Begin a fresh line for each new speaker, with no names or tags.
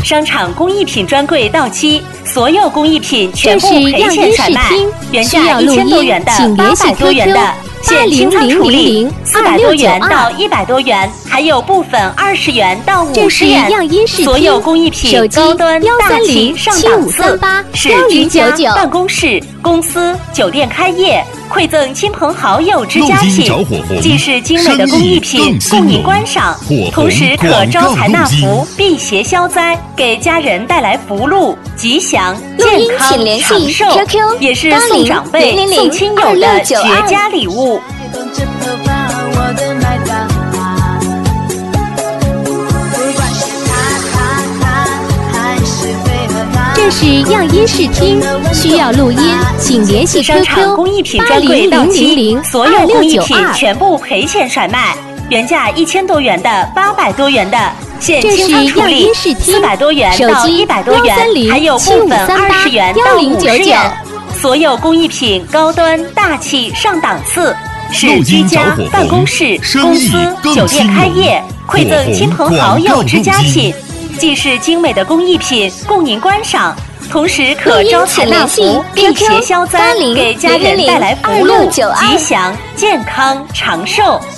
商场工艺品专柜到期，所有工艺品全部赔钱甩卖，原价1000多元的、800多元的，现清仓处理，400多元到100多元，还有部分20元到50元。所有工艺品高端大气上档次，是居家、办公室、公司、酒店开业。馈赠亲朋好友之家品，既是精美的工艺品供你观赏，同时可招财纳福、辟邪消灾，给家人带来福禄、吉祥、健康、长寿，也是送长辈、送亲友的绝佳礼物。
这是样音视听，需要录音，请联系 QQ
商场工艺品专柜到期，所有工艺品全部赔钱甩卖，原价1000多元的、800多元的，现清仓处理，400多元到100多元，还有部分20元到50元。所有工艺品高端大气上档次，是居家、办公室、公司、酒店开业，馈赠亲朋好友之家品。既是精美的工艺品供您观赏，同时可招财纳福、辟邪消灾，给家人带来福禄、吉祥、健康、长寿。